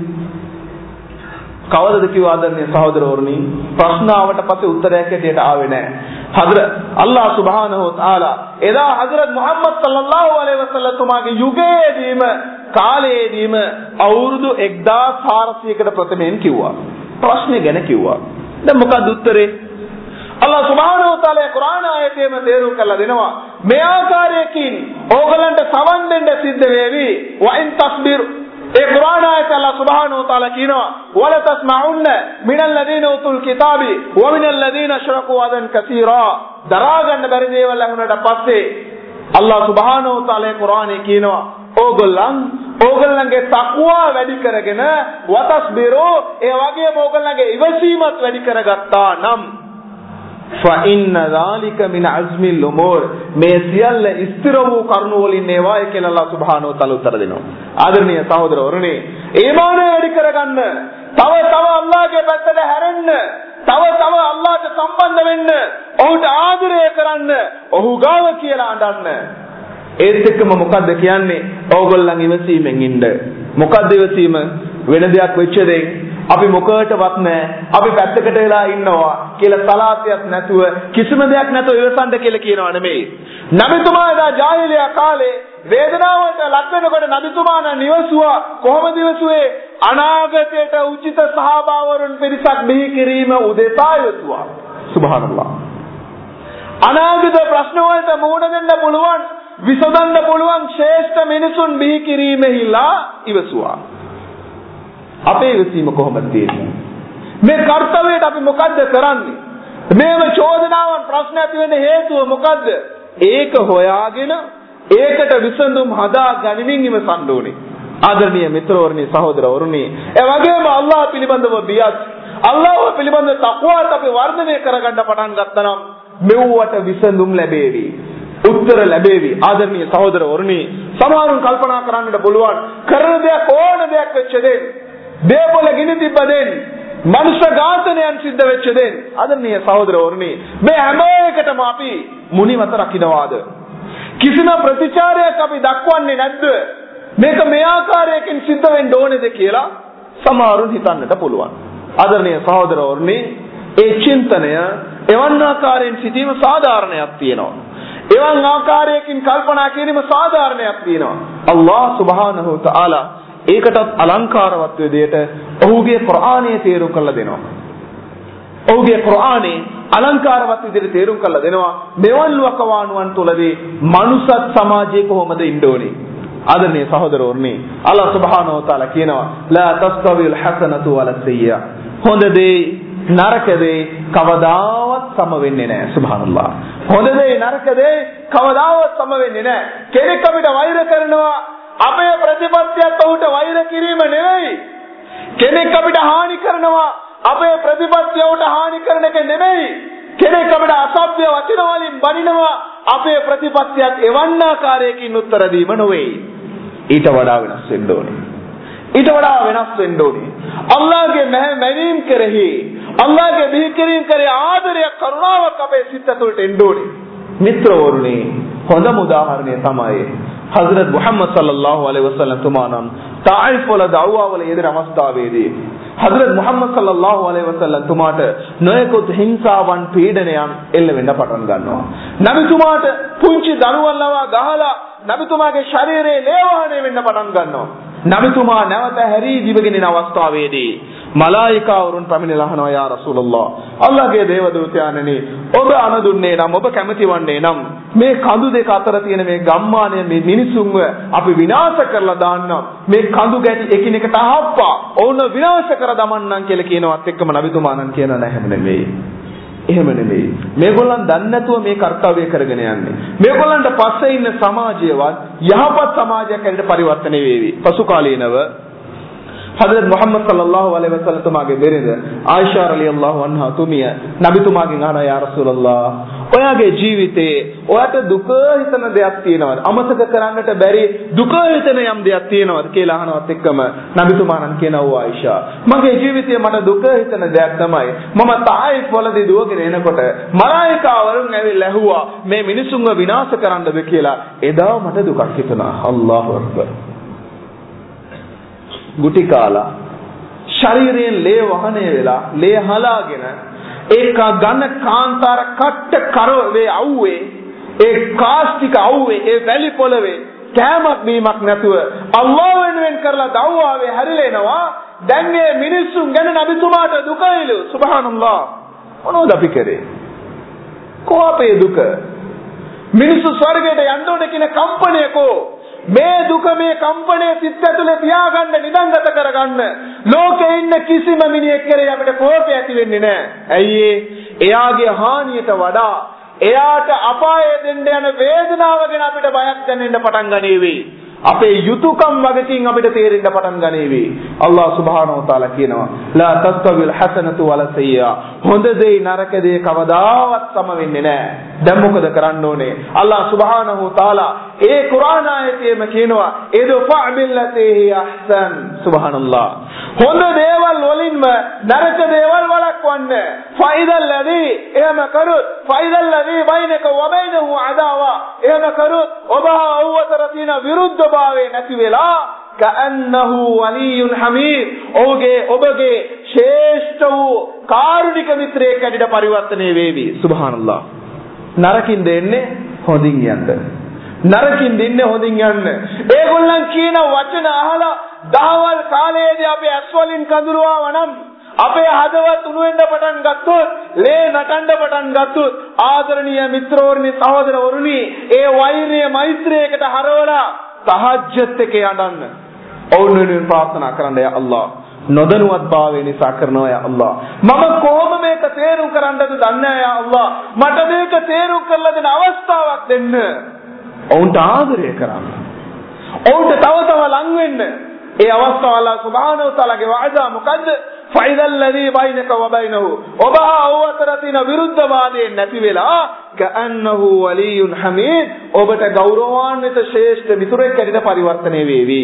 කවදද කිව්ව ආදරණීය සහෝදරවරුනි? ප්‍රශ්නාවට පස්සේ උත්තරයක් ඇටියට ආවේ නැහැ. හදරත් අල්ලාහ් සුබ්හානහු තාලා එදා හදරත් මුහම්මද් සල්ලල්ලාහු අලයිහි වසල්ලම් තුමාගේ යුගයේදීම කාලයේදීම අවුරුදු එක්දාස් හාරසියයකට ප්‍රථමයෙන් කිව්වා. ප්‍රශ්නේ ගැන කිව්වා. දැන් මොකක්ද උත්තරේ? අල්ලාහ් සුබ්හානහු තාලා කුර්ආන ආයතේම තේරුම් කරලා දෙනවා. මේ ආකාරයකින් ඕගලන්ට සවන් දෙන්න සිද්ධ වේවි. වයින් තස්බිර්, ඒ කුර්ආන ආයත අල්ලාහ් සුබ්හානහු තාලා කියනවා වල තස්මඋන්න මිනල් ලදීන උතුල් කිතාබි වමිනල් ලදීන අශ්රකූ අදන් කසීරා. දරා ගන්න බැරි දේවල් අහුනට පස්සේ අල්ලාහ් සුබ්හානහු තාලා කුර්ආනයේ කියනවා ඕගොල්ලන් ඕගොල්ලන්ගේ තක්වා වැඩි කරගෙන වතස්බිරෝ, ඒ වගේම ඕගොල්ලන්ගේ ඉවසීමත් වැඩි කරගත්තා නම් فإن ذلك من عزم الأمور, මේ සියල්ල ස්ථිර වූ කරුණු වලින් ඒවායි කියලා අල්ලාහ් සුබ්හානහු තාලා උත්තර දෙනවා. ආදරණීය සහෝදරවරුනි, ඊමානය වැඩි කරගන්න, තව තව අල්ලාහගේ පැත්තට හැරෙන්න, තව තව අල්ලාහට සම්බන්ධ වෙන්න, ඔහුට ආදරය කරන්න, ඔහු ගාව කියලා අඬන්න. ඒත් එක්කම මොකද්ද කියන්නේ? ඕගොල්ලන් ඉවසීමෙන් ඉන්න. මොකද්ද ඉවසීම? වෙන දෙයක් වෙච්ච දෙයක් අපි මොකටවත් නැහැ, අපි පැත්තකට වෙලා ඉන්නවා කියලා සලාතියක් නැතුව කිසිම දෙයක් නැතුව ඉවසන්න කියලා කියනවා නෙමෙයි. නබිතුමා දා ජාහිලියා කාලේ වේදනාවට ලක් වෙනකොට නබිතුමා නිවසුවා. කොහොමද ඉවසුවේ? අනාගතයට උචිත සහාබාවරුන් පිරිසක් බිහි කිරීම උදෙසා ඉවසුවා. සුබ්හානල්ලාහ්. අනාගත ප්‍රශ්න වලට මුහුණ දෙන්න පුළුවන්, විසඳන්න පුළුවන් ශ්‍රේෂ්ඨ මිනිසුන් බිහි කිරීමෙහිලා ඉවසුවා. අපේ ඉවසීම කොහොමද තියෙන්නේ? මේ කාර්යයට අපි මොකද්ද කරන්නේ? මේව චෝදනාවන් ප්‍රශ්න ඇති වෙන්න හේතුව මොකද්ද? ඒක හොයාගෙන ඒකට විසඳුම් හදා ගනිමින් ඉවසන්න ඕනේ. ආදරණීය මිත්‍රවරුනි, සහෝදරවරුනි, ඒ වගේම අල්ලාහ් පිළිබඳව බියත්, අල්ලාහ් පිළිබඳව තක්වාත් අපි වර්ධනය කරගන්න පටන් ගත්තා නම් මෙව්වට විසඳුම් ලැබේවි, උත්තර ලැබේවි. ආදරණීය සහෝදරවරුනි, සමහරුන් කල්පනා කරන්නට පුළුවන් කරන දෙයක් ඕන දෙයක් වෙච්ච දෙයක්, දේපොළ ගිනි තිබ්බ දෙන්න, මනුෂ්‍ය ඝාතනයන් සිද්ධ වෙච්ච දෙන්න. ආදරණීය සහෝදරවරුනි, මේ හැම එකටම අපි මුනිමත රකින්නවාද? කිසිම ප්‍රතිචාරයක් අපි දක්වන්නේ නැද්ද? මේක මේ ආකාරයකින් සිද්ධ වෙන්න ඕනේද කියලා සමහරුන් හිතන්නට පුළුවන්. ආදරණීය සහෝදරවරුනි, ඒ චින්තනය එවන් ආකාරයෙන් සිටීම සාධාරණයක් තියෙනවා. එවන් ආකාරයකින් කල්පනා කිරීම සාධාරණයක් තියෙනවා. අල්ලාහ් සුබ්හානහු තාලා ඒකටත් අලංකාරවත් විදියට ඔහුගේ කුර්ආනයේ තේරුම් කරලා දෙනවා. ඔහුගේ කුර්ආනයේ අලංකාරවත් විදියට තේරුම් කරලා දෙනවා මෙවන් වකවානුවන් තුලදී මනුෂ්‍ය සමාජයේ කොහොමද ඉන්න ඕනේ. ආදරණීය සහෝදරවරුනි, අල්ලාහ් සුබ්හානහු තාලා කියනවා ලා තස්තවිල් හසනතු වල සයියා. හොඳ දේ නරක දේ කවදාවත් සම වෙන්නේ නැහැ. සුබ්හානල්ලාහ්. හොඳ දේ නරක දේ කවදාවත් සම වෙන්නේ නැහැ. කෙනෙක් අපිට වෛර කරනවා, අපේ ප්‍රතිපත්තියත් ඔහුට වෛර කිරීම නෙවෙයි. කෙනෙක් අපිට හානි කරනවා, අපේ ප්‍රතිපත්තිය ඔහුට හානි කරන එක නෙවෙයි. කෙනෙක් අපිට අසභ්‍ය වචන වලින් බනිනවා, අපේ ප්‍රතිපත්තියත් එවන් ආකාරයකින් උත්තර දීම නෙවෙයි. ඊට වඩා වෙනස් වෙන්න ඕනේ. ඊට වඩා වෙනස් වෙන්න ඕනේ. අල්ලාහගේ මැනීම් කෙරෙහි, අල්ලාහගේ බිහි කිරීම කෙරෙහි ආදරයක්, කරුණාවක් අපේ සිත තුළට එන්න ඕනේ. මිත්‍රවරුනි, හොඳම උදාහරණය තමයි හසරත් මුහම්මද් සල්ලල්ලාහු අලයිහි වසල්ලම් තුමානම් තායිෆ් වල දවවා වල යෙදෙන අවස්ථාවේදී හදරත් මුහම්මද් සල්ලල්ලාහු අලයිහි වසල්ලම් තුමාට නොයෙකුත් හිංසාවන් පීඩනයන් එල්ල වෙන්න පටන් ගන්නවා. නබිතුමාට පුංචි දරුවන් ලවා ගහලා නබිතුමාගේ ශරීරයේ ලේවාහණය වෙන්න පටන් ගන්නවා. නබිතුමා නැවත හැරී දිවගෙන අවස්ථාවේදී මලායිකාවරුන් පැමිණලා අහනවා යා රසූලල්ලාහ් අල්ලාහ්ගේ දේවදූතයාණනි ඔබ අනදුන්නේ නම් ඔබ කැමති වන්නේ නම් මේ කඳු දෙක අතර තියෙන මේ ගම්මානය මේ මිනිසුන්ව අපි විනාශ කරලා දාන්නම් මේ කඳු ගැටි එකිනෙකට අහප්පා ඕන විනාශ කර දමන්නම් කියලා කියනවත් එක්කම නබිතුමාණන් කියන නැහැ නෙමෙයි එහෙම නෙමෙයි මේගොල්ලන් දන්නේ නැතුව මේ කාර්යය කරගෙන යන්නේ මේගොල්ලන්ට පස්සේ ඉන්න සමාජයවත් යහපත් සමාජයක් ඇරෙට පරිවර්තනය වේවි පසු කාලීනව හදරත් මුහම්මද් සල්ලල්ලාහු අලයිහි වසල්ලම් තුමාගේ බෙරෙද ආයිෂා රලියල්ලාහු අන්හා තුමිය නබිතුමාගෙන් අහනවා යා රසූලල්ලාහ් ඔයාගේ ජීවිතේ ඔයාට දුක හිතන දෙයක් තියෙනවද අමතක කරන්නට බැරි දුක හිතන යම් දෙයක් තියෙනවද කියලා අහනවත් එක්කම නබිතුමාණන් කියනවා ආයිෂා මගේ ජීවිතේ මට දුක හිතන දෙයක් තමයි මම තායිෆ් වලදී දුවගෙන එනකොට මලායිකාවරුන් ඇවිල්ලා ඇහුවා මේ මිනිසුන්ව විනාශ කරන්නද කියලා එදා මට දුකක් හිතුණා අල්ලාහ් අක්බර් ගුටි කාලා ශරීරයෙන් ලේ වහණය වෙලා ලේ හලාගෙන ඒක ඝන කාන්තාර කට්ට කරවේ අවුවේ ඒ කාස්ටික අවුවේ ඒ වැලි පොළවේ කෑමක් බීමක් නැතුව අල්ලාහ් වෙනුවෙන් කරලා දව්වාවේ හැරිලෙනවා දැන් මේ මිනිස්සුන් ගැන නබිතුමාට දුකයිලු සුබ්හානල්ලාහ් මොනවද අපි කරේ කොහොපේ දුක මිනිස්සු ස්වර්ගයට යන්න ඕනේ කියන කම්පණයකෝ මේ දුක මේ කම්පණය සිත් ඇතුලේ තියාගන්න නිදන්ගත කරගන්න ලෝකේ ඉන්න කිසිම මිනිහෙක් කරේ අපිට කෝපය ඇති වෙන්නේ නැහැ. ඇයි එයාගේ හානියට වඩා එයාට අපාය දෙන්න යන වේදනාව ගැන අපිට බයක් දැනෙන්න පටන් ගනීවි. අපේ යුතුයකම් වගකින් අපිට තේරෙන්න පටන් ගනීවි. අල්ලාහ් සුබ්හානහු තාලා කියනවා ලා තස්තවිල් හසනතු වල සයියා හොඳ දෙයි නරක දෙයි කවදාවත් සම වෙන්නේ නැහැ. දැන් මොකද කරන්න ඕනේ? අල්ලාහ් සුබ්හානහු තාලා ඒ කුර්ආන ආයතයේම කියනවා ඉදෆා බිල්ලති හි අහ්සන් සුබ්හානල්ලාහ් හොඳ දේවල් වලින්ම නරක දේවල් වළක්වන්න. ෆයිදල් ලදී එහෙම කරුත් ෆයිදල් ලදී බයිනක වබයිනහු අදාවා එහෙම කරුත් ඔබ අවතර තියෙන විරුද්ධ භාවයේ නැති වෙලා කඅන්නහු වලියුන් හමීද් ඔහුගේ ඔබගේ ශ්‍රේෂ්ඨ වූ කාරුණික මිත්‍රයෙක් ඇඩිට පරිවර්තනය වේවි සුබ්හානල්ලාහ් නරකින් දෙන්නේ හොඳින් යන්න නරකින් දෙන්නේ හොඳින් යන්න ඒගොල්ලන් කියන වචන අහලා දහවල් කාලයේදී අපි ඇස් වලින් කඳුරුවා වනම් අපේ හදවත් උණු වෙන්න පටන් ගත්තොත් ලේ නටන්න පටන් ගත්තොත් ආදරණීය මිත්‍රවරුනි සහෝදරවරුනි ඒ වෛරය මෛත්‍රියකට හරවලා තහජ්ජත් එකේ යඩන්න ඔවුන් වෙනුවෙන් ප්‍රාර්ථනා කරන්න යා අල්ලාහ් නොදනුවත් භාවය නිසා කරනවා යා අල්ලාහ් මම කොහොම මේක තේරුම් කරන්නද දන්නේ යා අල්ලාහ් මට මේක තේරුම් කරලා දෙන අවස්ථාවක් දෙන්න ඔවුන්ට ආදරය කරන්න ඔවුන්ට තව තව ලං වෙන්න ඒ අවස්ථාව අල්ලාහ් සුබ්හානහු තාලාගේ වඅදා මොකද්ද ෆයිදල් ලදී බයිනක වබයිනහු ඔබ අවතර තින විරුද්ධවාදයෙන් නැති වෙලා කඅන්නහු වලියුන් හමීද් ඔබට ගෞරවාන්විත ශ්‍රේෂ්ඨ මිතුරෙක් ඇරෙට පරිවර්තනය වේවි.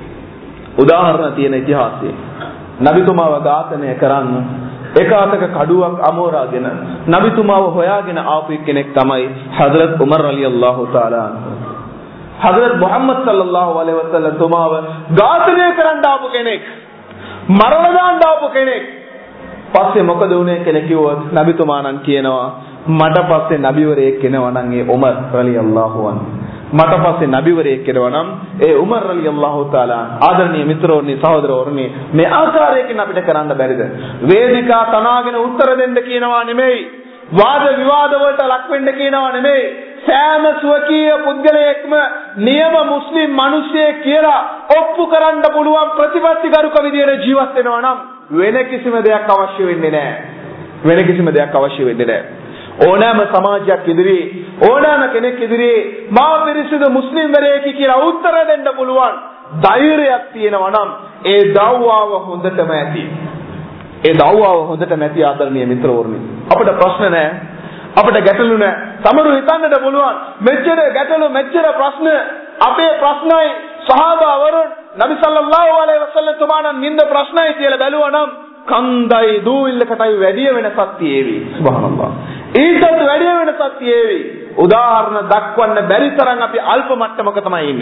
උදාහරණ තියෙන ඉතිහාසයේ නබිතුමාව ඝාතනය කරන්න එක අතක කඩුවක් අමෝරාගෙන නබිතුමාව හොයාගෙන ආපු කෙනෙක් තමයි හදරත් උමර් රලියල්ලාහු තාලා අන්හු. හදරත් මුහම්මද් සල්ලල්ලාහු අලයිහි වසල්ලම් තුමාව ඝාතනය කරන්න ආපු කෙනෙක් මරණ දාන්න ආපු කෙනෙක් පස්සේ මොකද වුනේ කියලා කිව්වොත් නබිතුමාණන් කියනවා මට පස්සේ නබිවරයෙක් කෙනවා නම් ඒ උමර් රලියල්ලාහු අන්හු මට පස්සේ නබිවරයෙක් කෙනවා නම් ඒ උමර් රලියල්ලාහු තාලා ආදරණීය මිත්‍රෝනි සහෝදරවරුනි මේ ආකාරයකින් අපිට කරන්න බැරිද වේදිකා තනාගෙන උත්තර දෙන්න කියනවා නෙමෙයි වාද විවාද වලට ලක් වෙන්න කියනවා නෙමෙයි සෑම ස්වකීය පුද්ගලයෙක්ම නියම මුස්ලිම් මිනිසෙක් කියලා ඔප්පු කරන්න පුළුවන් ප්‍රතිපත්තිගරුක විදියට ජීවත් වෙනවා නම් වෙන කිසිම දෙයක් අවශ්‍ය වෙන්නේ නැහැ. වෙන කිසිම දෙයක් අවශ්‍ය වෙන්නේ නැහැ. ඕනෑම සමාජයක් ඉදිරියේ ඕනෑම කෙනෙක් ඉදිරියේ මා පිරිසිදු මුස්ලිම් වරයෙක් කියලා උත්තර දෙන්න පුළුවන් ධෛර්යයක් තියෙනවා නම් ඒ දව්වාව හොඳටම ඇති. ඒ දව්වාව හොඳටම ඇති ආදරණීය මිත්‍රවරුනි. අපිට ප්‍රශ්න නැහැ. අපිට ගැටලු නැහැ. සමහරු හිතන්නට පුළුවන් මෙච්චර ගැටලු මෙච්චර ප්‍රශ්න අපේ ප්‍රශ්නයි සහාබාවරුන් නබි සල්ලල්ලාහු අලයිහි වසල්ලම් තුමාණන් නින්ද ප්‍රශ්නයි කියලා බැලුවා නම් කන්දයි දූවිල්ලකටයි වැඩි වෙනසක් තියෙවි. සුබ්හානල්ලාහ්. ඊටත් වැඩි වෙනසක් තියෙවි. උදාහරණ දක්වන්න බැරි තරම් අපි අල්ප මට්ටමක තමයි ඉන්නේ.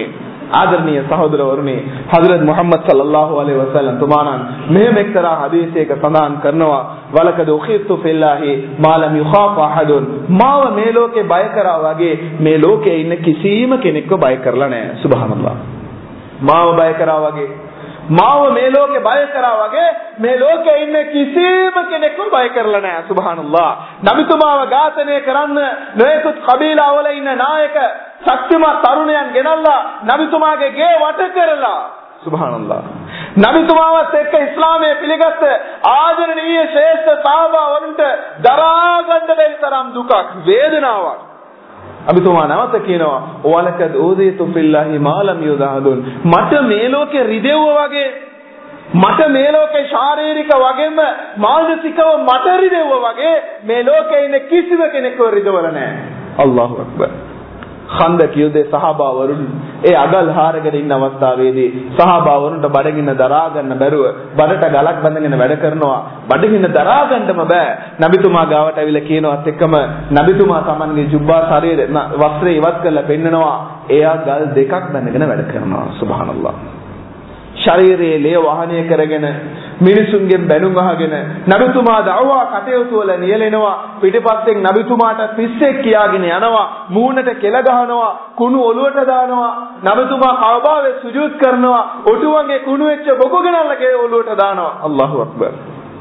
ආදරණීය සහෝදරවරුනි, හදරත් මුහම්මද් සල්ලල්ලාහු අලයිහි වසල්ලම් තුමාණන් මෙහෙම එක්තරා හදීසයක සඳහන් කරනවා, වලකද උඛිෆ්තු ෆිල්ලාහි මා ලම් යඛාෆ අහදුන්. මාව මේ ලෝකේ බය කරා වගේ මේ ලෝකේ ඉන්න කිසිම කෙනෙක්ව බය කරලා නැහැ. සුබ්හානල්ලාහ්. මාව බය කරා වගේ මාව මේ ලෝකේ බය කරා වගේ මේ ලෝකේ ඉන්න කිසිම කෙනෙක්ව බය කරලා නැහැ. සුබ්හානල්ලාහ්. නබිතුමාව ඝාතනය කරන්න නොයෙකුත් කබීලාවල ඉන්න නායක ශක්තිමත් තරුණයන් ගෙනල්ලා නබිතුමාගේ ගේ වට කරලා, සුබ්හානල්ලාහ්, නබිතුමාවත් එක්ක ඉස්ලාමයේ පිළිගත්ත ආදරණීය ශ්‍රේෂ්ඨ සහාබා වරුන්ට දරා ගන්න බැරි තරම් දුකක්, වේදනාවක්. අබිතුමා නැවත කියනවා, "වලකද උදීතු ෆිල්ලාහි මා ලම් යුදාහදුන්." මට මේ ලෝකේ රිදෙව්වා වගේ, මට මේ ලෝකේ ශාරීරික වගේම මානසිකව මට රිදෙව්වා වගේ මේ ලෝකේ ඉන්න කිසිම කෙනෙක්ව රිදවල නැහැ. අල්ලාහ් අක්බර්. ඛන්දක් යුද්ධේ සහාබා වරුන් ඒ අගල් හාරගෙන ඉන්න අවස්ථාවේදී සහාබා වරුන්ට බඩගින්න දරා ගන්න බැරුව බඩට ගලක් බඳගෙන වැඩ කරනවා. බඩගින්න දරා ගන්නම බෑ. නබිතුමා ගාවට ඇවිල්ලා කියනවත් එක්කම නබිතුමා Tamanගේ ජුබ්බා ශරීරය වස්ත්‍රය ඉවත් කරලා පෙන්නනවා. එයා ගල් දෙකක් බඳගෙන වැඩ කරනවා. සුබ්හානල්ලාහ්. ශරීරයේ ලේ වහනය කරගෙන මිනිසුන්ගෙන් බැනුම් අහගෙන නබිතුමා දවවා කටයුතු වල නියැලෙනවා. පිටිපස්සෙන් නබිතුමාට පිස්සෙක් කියාගෙන යනවා. මූණට කෙල ගහනවා. කුණු ඔලුවට දානවා. නබිතුමා කඅබාවේ සුජූද් කරනවා. ඔටුවගේ කුණු වෙච්ච බොක ගණන්ලගේ ඔලුවට දානවා. අල්ලාහු අක්බර්.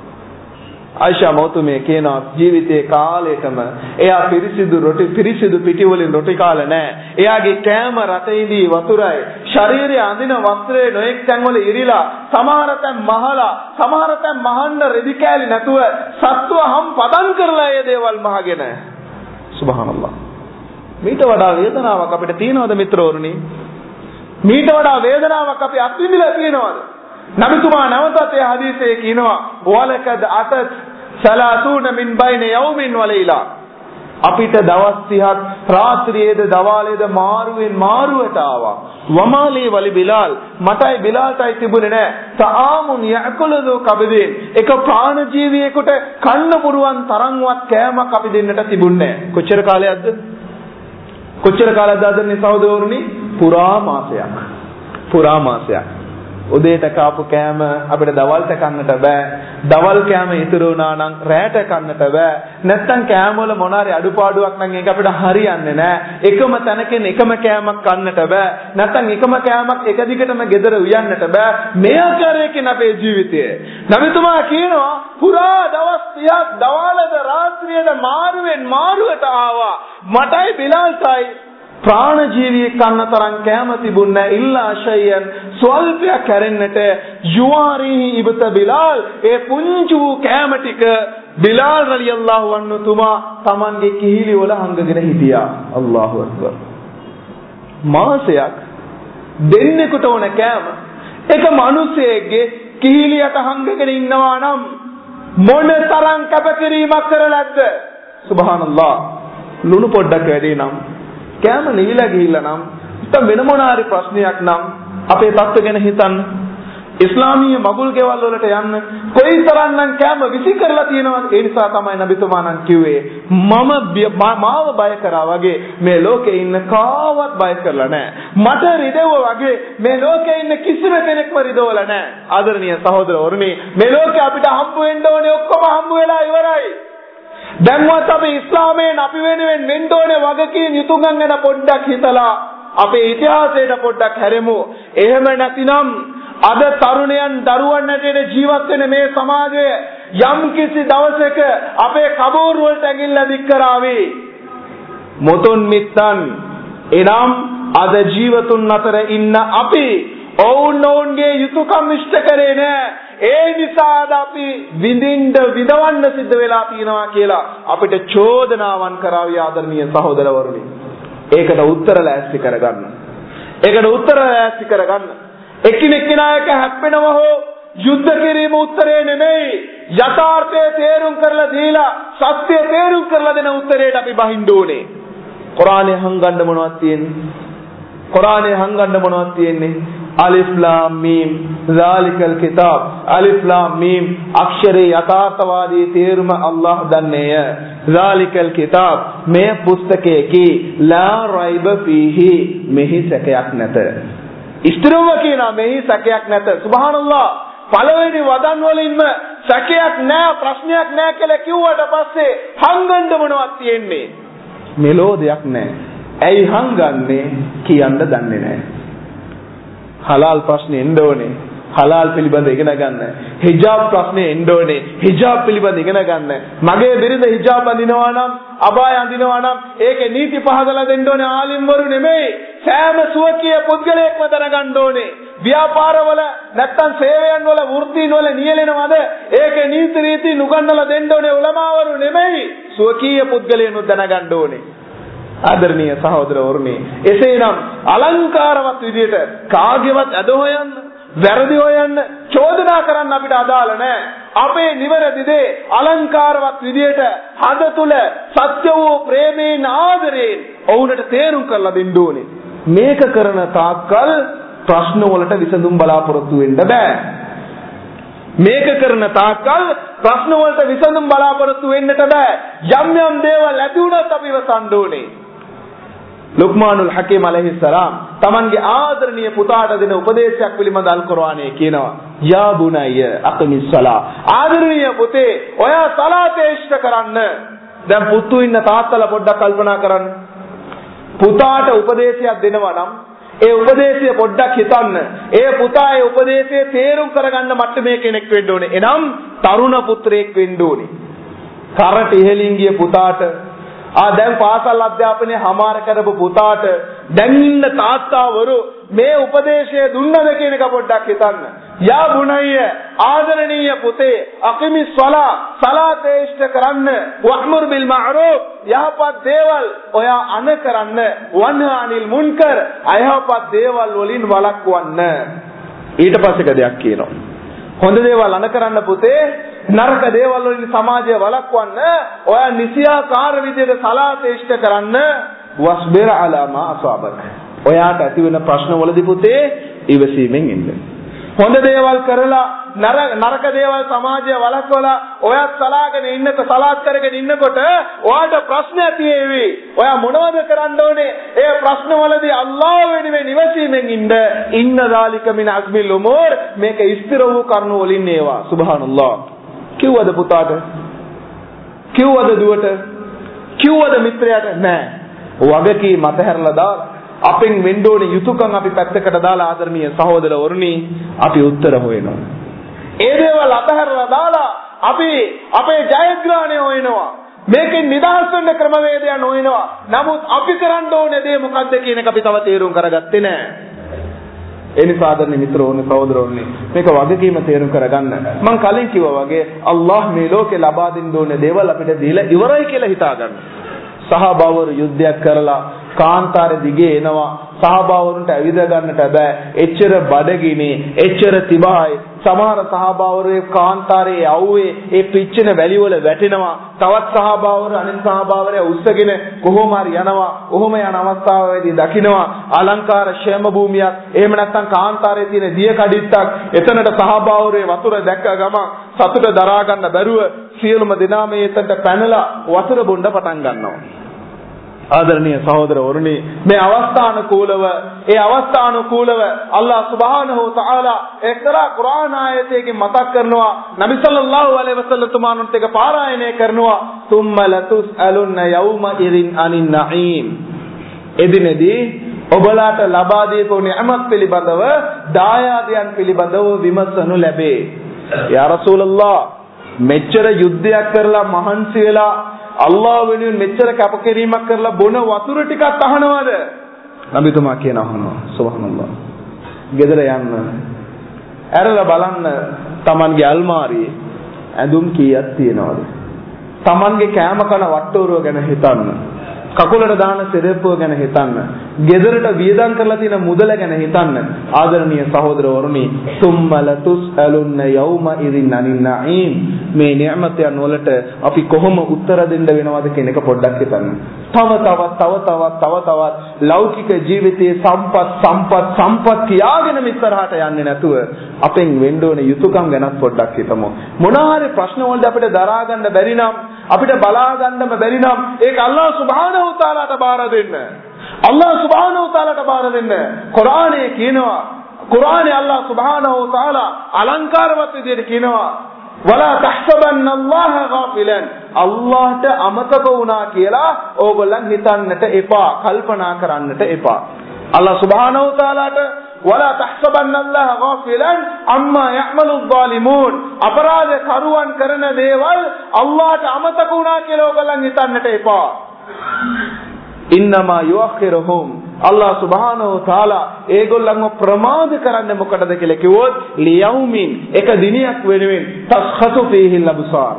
ආයිෂා මෞතුමිය කියනවා, ජීවිතේ කාලයකම එයා පිරිසිදු රොටි පිරිසිදු පිටි වලින් රොටි කාලා නැහැ. එයාගේ කෑම රටේදී වතුරයි, ශරීරයේ අඳින වස්ත්‍රයේ නොඑක් තැන් වල ඉරිලා, සමහර තැන් මහලා, සමහර තැන් මහන්න රෙදි කෑලි නැතුව සත්ව හම් පදන් කරලා ඒ දේවල් මහගෙන. සුබ්හානල්ලාහ්. මීට වඩා වේදනාවක් අපිට තියෙනවද මිත්‍රවරුනි? මීට වඩා වේදනාවක් අපි අත්විඳලා තියෙනවද? නබිතුමා නැවතත් ඒ හදීසයේ කියනවා, "වලකද අතත් සලාසූන මින් බයින යෞමින් වලයිලා." අපිට දවස් තිහක් රාත්‍රියේද දවාලේද මාරුවෙන් මාරුවට ආවා. වමාලී වලි බිලාල්, මටයි බිලාල්ටයි තිබුණේ නැහැ. තාමුන් යඅකුලු කබදින්, එක ප්‍රාණ ජීවියෙකුට කන්න පුරුවන් තරම්වත් කෑමක් අපි දෙන්නට තිබුණේ නැහැ. කොච්චර කාලයක්ද? කොච්චර කාලයක්ද ආදරණීය සහෝදරවරුනි? පුරා මාසයක්. පුරා මාසයක්. උදේට කාපු කෑම අපිට දවල්ට කන්නට බෑ. දවල් කෑම ඉතුරු වුණා නම් රැට කන්නට බෑ. නැත්තම් කෑම වල මොනාරි අඩුපාඩුවක් නම් ඒක අපිට හරියන්නේ නෑ. එකම තැනකින් එකම කෑමක් කන්නට බෑ. නැත්තම් එකම කෑමක් එක දිගටම ගෙදර උයන්නට බෑ. මේ ආකාරයකින් අපේ ජීවිතය. නබිතුමා කියනවා, පුරා දවස් තිහක් දවල්ද රාත්‍රියේද මාරුවෙන් මාරුවට ආවා. මටයි බිලාල්ටයි ප්‍රාණ ජීවියෙක් කන්න තරම් කැම තිබුණේ ඉල්ලා ෂයන් ස්වල්පයක් කැරෙන්නට යුවාරිහි ඉබත බිලාල් ඒ පුංචි වූ කැම ටික බිලාල් රලියල්ලාහු අන්හු තුමා Tamanගේ කිහිලි වල හංගගෙන හිටියා. අල්ලාහු අක්බර්. මාසයක් දෙන්නෙකුට ඕන කැම එක මිනිසෙක්ගේ කිහිලියට හංගගෙන ඉන්නවා නම් මොන තරම් කැපකිරීමක් කරලාද? සුබ්හානල්ලාහ්. ලුණු පොඩ්ඩක් වැඩි නම්, කෑම නිවිලා ගිහිල්ලා නම්, නැත්නම් වෙන මොනාරි ප්‍රශ්නයක් නම් අපේ තත්ත්ව ගැන හිතන්න. ඉස්ලාමීය මගුල් ගෙවල් වලට යන්න කොයිතරම්නම් කෑම විසි කරලා තියෙනවද? ඒ නිසා තමයි නබිතුමාණන් කිව්වේ, මම මාව බය කරා වගේ මේ ලෝකේ ඉන්න කාවත් බය කරලා නැහැ. මට රිදෙව්වා වගේ මේ ලෝකේ ඉන්න කිසිම කෙනෙක්ව රිදවලා නැහැ. ආදරණීය සහෝදරවරුනි, මේ ලෝකේ අපිට හම්බ වෙන්න ඕනේ ඔක්කොම හම්බ වෙලා ඉවරයි. දැන්වත් අපි ඉස්ලාමයෙන් අපි වෙනුවෙන් වෙන්න ඕනේ වගකීම් යුතුයකම් ගැන පොඩ්ඩක් හිතලා අපේ ඉතිහාසයට පොඩ්ඩක් හැරෙමු. එහෙම නැතිනම් අද තරුණයන් දරුවන් හැටියට ජීවත් වෙන මේ සමාජය යම් කිසි දවසක අපේ කබෝර් වලට ඇගිල්ල දික් කරાવી. මොතුන් මිත්තන් එනම් අද ජීවතුන් අතර ඉන්න අපි ඔවුන් ඔවුන්ගේ යුතුයකම් ඉෂ්ට කරේ නෑ. ඒ නිසා අපි විඳින්න විඳවන්න සිද්ධ වෙලා තියෙනවා කියලා අපිට චෝදනාවන් කරાવી ආදරණීය සහෝදරවරුනි. ඒකට උත්තර ලෑස්ති කරගන්න. ඒකට උත්තර ලෑස්ති කරගන්න. එකිනෙක කෙනායක හැප්පෙනව හෝ යුද්ධ කිරීම උත්තරේ නෙමෙයි. යථාර්ථය තේරුම් කරලා දීලා සත්‍ය තේරුම් කරලා දෙන උත්තරේට අපි බහින්න ඕනේ. කුරානයේ හංගන්න මොනවද තියෙන්නේ? කුරානයේ හංගන්න මොනවද තියෙන්නේ? අලිෆ් ලාම් මීම් zālikal kitāb. අලිෆ් ලාම් මීම් අක්ෂරේ යථාර්ථවාදී තේරුම අල්ලාහ් දන්නේය. zālikal kitāb මේ පුස්තකයේ කි ලා රයිබ ෆීහි මෙහි සැකයක් නැත. ස්ත්‍රීව කියනවා මෙහි සැකයක් නැත. සුබ්හානල්ලාහ්. පළවෙනි වදන් වලින්ම සැකයක් නැහැ, ප්‍රශ්නයක් නැහැ කියලා කිව්වට පස්සේ හංගන්න මොනවද තියෙන්නේ? මෙලෝ දෙයක් නැහැ. ඇයි හංගන්නේ? කියන්න දන්නේ නැහැ. හලාල් ප්‍රශ්නේ එන්න ඕනේ. හලාල් පිළිබඳ ඉගෙන ගන්න. හිජාබ් ප්‍රශ්නේ එන්න ඕනේ. හිජාබ් පිළිබඳ ඉගෙන ගන්න. මගේ බිරිඳ හිජාබ් අඳිනවා නම්, අබාය අඳිනවා නම් ඒකේ නීති පහදලා දෙන්න ඕනේ ආලිම්වරු නෙමෙයි. සෑම සුවකීය පුද්ගලයෙක්ම දැනගන්න ඕනේ. ව්‍යාපාරවල නැත්තම් සේවයන් වල වෘත්තීන් වල නියැලෙනවද? ඒකේ නීති රීති නුගන්නලා දෙන්න ඕනේ උලමාවරු නෙමෙයි. සුවකීය පුද්ගලයන්ව දැනගන්න ඕනේ. ආදරණීය සහෝදරවරුනි, එසේනම් අලංකාරවත් විදියට කාගේවත් අද හොයන්න, වැරදි හොයන්න, චෝදනා කරන්න අපිට අදාළ නැහැ. අපේ නිවැරදි දේ අලංකාරවත් විදියට හද තුල සත්‍ය වූ ප්‍රේමයෙන් ආදරයෙන් ඔවුන්ට තේරුම් කරලා දෙන්න ඕනේ. මේක කරන තාක්කල් ප්‍රශ්න වලට විසඳුම් බලාපොරොත්තු වෙන්න බෑ. මේක කරන තාක්කල් ප්‍රශ්න වලට විසඳුම් බලාපොරොත්තු වෙන්නට බෑ. යම් යම් දේවල් ඇති වුණත් අපි වසන්න ඕනේ. ලුක්මානුල් හකීම් අලයිහිස්සලාම් තමන්ගේ ආදරණීය පුතාට දෙන උපදේශයක් පිළිබඳ අල් කුර්ආනයේ කියනවා, යා බුනය්‍ය අකිමිස් සලා. ආදරණීය පුතේ, ඔයා සලාතේ ඉෂ්ට කරන්න. දැන් පුතු ඉන්න තාත්තලා පොඩ්ඩක් කල්පනා කරන්න. පුතාට උපදේශයක් දෙනවා නම් ඒ උපදේශය පොඩ්ඩක් හිතන්න. ඒ පුතා ඒ උපදේශය තේරුම් කරගන්න මට්ටමේ කෙනෙක් වෙන්න ඕනේ. එනම් තරුණ පුත්‍රයෙක් වෙන්න ඕනේ. කරට ඉහළින් ගිය පුතාට, ආ දැන් පාසල් අධ්‍යාපනයේ හමාර කරපු පුතාට දැන් ඉන්න තාත්තාවරු මේ උපදේශය දුන්නද කියන එක පොඩ්ඩක් හිතන්න. යා බුනය්‍ය, ආදරණීය පුතේ, අකිමිස් සලා, සලාතේ ඉෂ්ට කරන්න, වහ්මුර් බිල් මඅරූෆ්, යහපත් දේවල් ඔයා අන කරන්න, වන්හා අනිල් මුන්කර්, අයහපත් දේවල් වලින් වළක්වන්න. ඊට පස්සේ දෙයක් කියනවා, හොඳ දේවල් අන කරන්න පුතේ, නරක දේවල් වලින් සමාජය වළක්වන්න. ඔයා නිසියාකාර විදිහට සලාතේ ඉෂ්ට කරන්න, වස්බිර් අලා මා අසාබක. ඔයාට ඇති වෙන ප්‍රශ්න වලදී පුතේ ඉවසීමෙන් ඉන්න. හොඳ දේවල් කරලා නරක දේවල් සමාජය වළක්වලා ඔයත් සලාගෙන ඉන්නක සලාත් කරගෙන ඉන්නකොට ඔයාට ප්‍රශ්න ඇති වෙවි. ඔයා මොනවද කරන්න ඕනේ? ඒ ප්‍රශ්න වලදී අල්ලාහ් වෙනුවෙන් ඉවසීමෙන් ඉන්න. ඉන්න ذාලික මින අස්මිල් උමූර්. මේක ස්ථිර වූ කරුණු වලින් ඒවා. සුබ්හානල්ලාහ්. කිව්වද පුතාට? කිව්වද දුවට? කිව්වද මිත්‍රයාට? නෑ. වගකී මතහැරලා දාලා අපෙන් වෙන්න ඕනේ යුතුයකම් අපි පැත්තකට දාලා ආදරණීය සහෝදරවරුනි අපි උත්තර හොයනවා. ඒ දේවල් අතහැරලා දාලා අපි අපේ ජයග්‍රහණය හොයනවා. මේකෙන් නිදහස් වෙන්න ක්‍රමවේදයන් හොයනවා. නමුත් අපි කරන්න ඕනේ දේ මොකද්ද කියන එක අපි තව තේරුම් කරගත්තේ නෑ. ඒ නිසා ආදරණීය මිත්‍රෝනි සහෝදරවරුනි මේක වගකීම තේරුම් කරගන්න. මම කලින් කිව්වා වගේ අල්ලාහ් මේ ලෝකේ ලබා දෙන්න ඕනේ දේවල් අපිට දීලා ඉවරයි කියලා හිතාගන්න. සහාබාවරු යුද්ධයක් කරලා කාන්තාරේ දිගේ එනවා. සහාබාවරුන්ට ඇවිද ගන්නට බෑ. එච්චර බඩගිනි, එච්චර තිබහයි. සමහර සහාබාවරු කාන්තාරේ යවුවේ ඒ පිච්චෙන වැලි වල වැටෙනවා. තවත් සහාබාවරු අනිත් සහාබාවරය උස්සගෙන කොහොම හරි යනවා. ඔහොම යන අවස්ථාවේදී දකින්නවා අලංකාර ෂේම භූමියක්. එහෙම නැත්නම් කාන්තාරේ තියෙන දිය කඩਿੱත්තක්. එතනට සහාබාවරුේ වතුර දැක්ක ගම සතුට දරා ගන්න බැරුව සියලුම දෙනා මේ එතනට පැනලා වතුර බොන්න පටන් ගන්නවා. ආදරණීය සහෝදරවරුනි මේ අවස්ථානුකූලව ඒ අවස්ථානුකූලව අල්ලාහ් සුබ්හානහු තාලා එක්තරා කුර්ආන ආයතයකින් මතක් කරනවා නබි සල්ලල්ලාහු අලයිහි වසල්ලම් තුමාණන්ට ඒක පාරායනය කරනවා තුම්ම ලතුස්අලුන්න යෞම ඉරින් අනින් නঈම්. එදිනෙදී ඔබලාට ලබා දීපු නිඅමත් පිළිබඳව දායාදයන් පිළිබඳව විමසනු ලැබේ. යා රසූලල්ලාහ් මෙච්චර යුද්ධයක් කරලා මහන්සි වෙලා අල්ලාහ් වෙනුවෙන් මෙච්චර කැපකිරීමක් කරලා බොන වතුර ටිකක් අහනවද? නබිතුමා කියන අහනවා. සුබ්හානල්ලාහ්. ගෙදර යන්න. ඇරලා බලන්න Tamanගේ අල්මාරියේ ඇඳුම් කීයක් තියෙනවද? Tamanගේ කෑම කන වට්ටෝරුව ගැන හිතන්න. කකුලට දාන සෙරෙප්පුව ගැන හිතන්න. ගෙදරට වියදම් කරලා තියෙන මුදල ගැන හිතන්න. ආදරණීය සහෝදරවරුනි, තුම්මල තුස්අලුන්න යෞම ඉරින් අනින් නঈම්. මේ නියමතයන් වලට අපි කොහොම උත්තර දෙන්න වෙනවද කියන එක පොඩ්ඩක් හිතන්න. තව තවත් තව තවත් තව තවත් ලෞකික ජීවිතයේ සම්පත් සම්පත් සම්පත් කියාගෙන ඉස්සරහට යන්නේ නැතුව අපෙන් වෙන්න ඕන යුතුයකම් ගැන පොඩ්ඩක් හිතමු. මොනවාරි ප්‍රශ්න වලට අපිට දරා ගන්න බැරි නම් අපිට බලා ගන්නම බැරි නම් ඒක අල්ලාහ් සුබ්හානහු තාලාට බාර දෙන්න. අල්ලාහ් සුබ්හානහු තාලාට බාර දෙන්න. කුර්ආනයේ කියනවා කුර්ආනයේ අල්ලාහ් සුබ්හානහු තාලා අලංකාරවත් විදිහට කියනවා වලා තහ්සබන්න අල්ලාහ ගාෆිලන් අල්ලාහට අමතක වුණා කියලා ඕගොල්ලන් හිතන්නට එපා කල්පනා කරන්නට එපා. අල්ලාහ් සුබ්හානහු තාලාට වලා තහ්සබන්න අල්ලාහ ගාෆිලන් අම්මා යඅමලු ظාලිමූන් අපරාධ කරුවන් කරන දේවල් අල්ලාහට අමතක වුණා කියලා ඕගොල්ලන් හිතන්නට එපා. ඉන්නමා යුඅඛිරුහුම් අල්ලාහ් සුබ්හානහු තාලා ඒගොල්ලන්ව ප්‍රමාද කරන්නේ මොකටද කියලා කිව්වොත් ලියවුමින් එක දිනයක් වෙනුවෙන් තස්ඛසු ෆීහිල් අබ්සාර්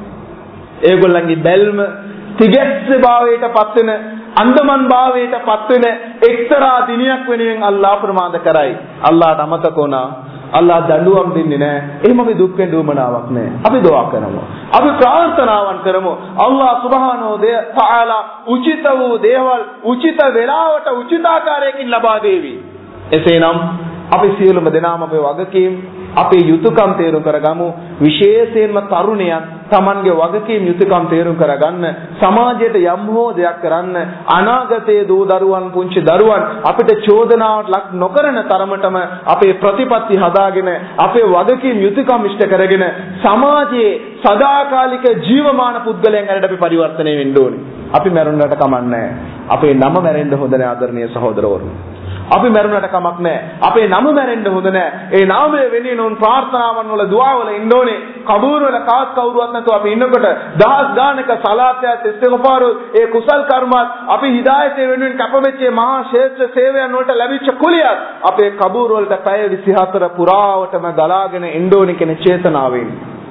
ඒගොල්ලන්ගේ බැල්ම තිගැස්ස භාවයට පත් වෙන අන්දමන් භාවයට පත් වෙන එක්තරා දිනයක් වෙනුවෙන් අල්ලාහ් ප්‍රමාද කරයි. අල්ලාහට අමතක වුණා. අල්ලාහ් දඬුවම් දෙන්නේ නැහැ. එහෙම අපි දුක් වෙන දුමනාවක් නැහැ. අපි දුආ කරමු. අපි ප්‍රාර්ථනාවන් කරමු. අල්ලාහ් සුබ්හානහු තාලා උචිත වූ දේවල් උචිත වේලාවට උචිත ආකාරයකින් ලබා දේවි. එසේනම් අපි සියලුම දෙනාම අපේ වගකීම් අපේ යුතුයකම් තේරුම් කරගමු. විශේෂයෙන්ම තරුණයන් Tamanගේ වගකීම් යුතුයකම් තේරුම් කරගන්න සමාජයට යම් හෝ දෙයක් කරන්න අනාගතයේ දූ දරුවන් පුංචි දරුවන් අපිට චෝදනාවට ලක් නොකරන තරමටම අපේ ප්‍රතිපත්ති හදාගෙන අපේ වගකීම් යුතුයකම් ඉෂ්ට කරගෙන සමාජයේ සදාකාලික ජීවමාන පුද්ගලයන් හැරෙට අපි පරිවර්තනය වෙන්න ඕනේ. අපි මරුණට කමක් නැහැ. අපේ නම මැරෙන්න හොඳ නැහැ ආදරණීය සහෝදරවරුනි. අපි මරුණට කමක් නැහැ. අපේ නම මැරෙන්න හොඳ නැහැ. ඒ නාමයේ වෙන්නේ නෝන් ප්‍රාර්ථනාවන් වල දුආ වල ඉන්න ඕනේ. කබූර් වල කාත් කවුරුවත් නැතුව අපි ඉන්නකොට දහස් ගානක සලාතයත් ඉස්තිග්ෆාරු ඒ කුසල් කර්මات අපි හිදායතේ වෙනුවෙන් කැපවෙච්ච මහා ශ්‍රේෂ්ඨ සේවයන් වලට ලැබිච්ච කුලියත් අපේ කබූර් වලට පැය විසිහතර පුරාවටම දලාගෙන ඉන්න ඕනේ කියන චේතනාවෙන්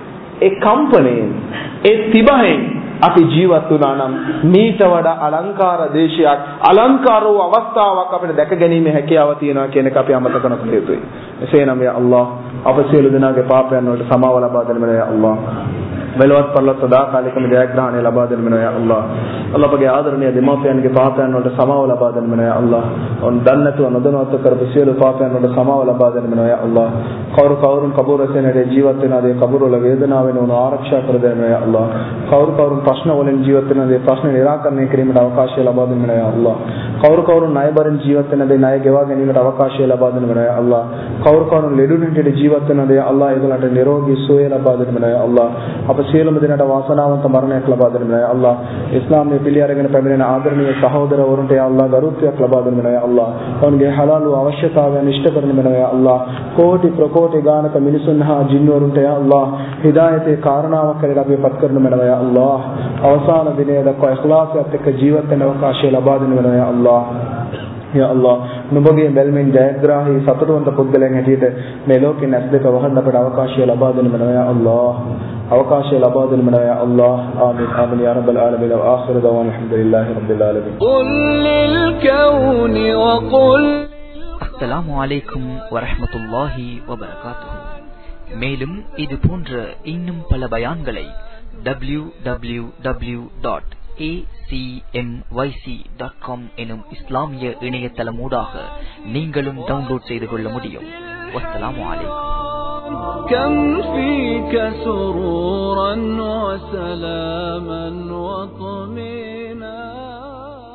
ඒ කම්පණයෙන් ඒ තිබහෙන් අපි ජීවත් වුණා නම් මීට වඩා අලංකාර දේශයක් අලංකාර වූ අවස්ථාවක් අපිට දැක ගැනීමේ හැකියාව තියෙනවා කියන එක අපි අමතක නොකළ යුතුයි. එසේනම් යා අල්ලාහ් අප සියලු දෙනාගේ පාපයන් වලට සමාව ලබා දෙන්න මෙන්න යා අල්ලාහ්. වෙලවත් පරලොව සදාකාලිකම ජයග්‍රහණය ලබා දෙන්න මෙන්න යා අල්ලාහ්. අල්ලාහ්ගේ ආදරණීය දෙමාපියන්ගේ පාපයන් වලට සමාව ලබා දෙන්න මෙන්න යා අල්ලාහ්. ඔන් දන්නතුව නොදන්නවත්ව කරපු සියලු පාපයන් වලට සමාව ලබා දෙන්න මෙන්න යා අල්ලාහ්. කවුරු කවුරුන් කබූර් රසෙනට ජීවත් වෙනාදී කබූර් වල වේදනාව වෙනවන ආරක්ෂා කර දෙන්න යා අල්ලාහ්. කවුරු කවුරුන් ප්‍රශ්න වලින් ජීවත් වෙනදී ප්‍රශ්න निराකරණය කිරීමට අවකාශය ලබා දෙන්න යා අල්ලාහ්. කවුරු කවුරුන් ණයබරින් ජීවත් වෙනදී ණය ගෙවා ගැනීමට අවකාශය ලබා දෙන්න යා අල්ලාහ්. කවුරු කවුරුන් ලෙඩුණට ජීවත් වෙනදී යා අල්ලාහ් ඒගොල්ලන්ට නිරෝගී සුවය ලබා දෙන්න යා අල්ලාහ්. අප සියලුම දෙනාට වාසනාවන්ත මරණයක් ලබා දෙන්න යා අල්ලාහ්. ඉස්ලාමයේ පිළි අරගෙන පැමිණෙන ආදරණීය සහෝදරවරුන්ට යා අල්ලාහ් ගරුත්වයක් ලබා දෙන්න යා අල්ලාහ්. ඔවුන්ගේ හලාල් වූ අවශ්‍යතාවයන් ඉෂ්ට කරන මෙන්න යා අල්ලාහ්. කෝටි ප්‍රකෝටි ගානක මිනිසුන් හා ජින්වරුන්ට යා අල්ලාහ් හිදායතේ කාරණාවක් කරලා අපි පත් කරන මෙන්න යා අල්ලාහ්. අවසාන දිනයේ දක්වා ඉඛලාසයත් එක්ක ජීවත් වෙන අවකාශය ලබා දෙන්න මෙන්න යා අල්ලාහ්. යා අල්ලාහ් නුඹගේ බැල්මෙන් ජයග්‍රාහී සතුටුවන්ත පුද්ගලයන් හැටියට මේ ලෝකේ නැස් දෙක වහන්න අපට අවකාශය ලබා දෙන්න මෙන්න යා අල්ලාහ්. අවකාශය ලබා දෙන්න මෙන්න යා අල්ලාහ්. ආමීන් ආමීන් යා රබ්බල් ආලමීන් ව ආඛිරු දවාන අල්හම්දුලිල්ලාහි රබ්බිල් ආලමීන්. කුල් ලිල් කෞනි ව කුල් அஸ்ஸலாமு அலைக்கும் வரஹ்மத்துல்லாஹி வபரகாத்துஹு. மேலும் இது போன்ற இன்னும் பல பயான்களை W W W dot A C M Y C dot com எனும் இஸ்லாமிய இணையதளமூடாக நீங்களும் டவுன்லோட் செய்து கொள்ள முடியும். வஸ்ஸலாமு அலைக்கும். كم فيك سرورا وسلاما وطمئنا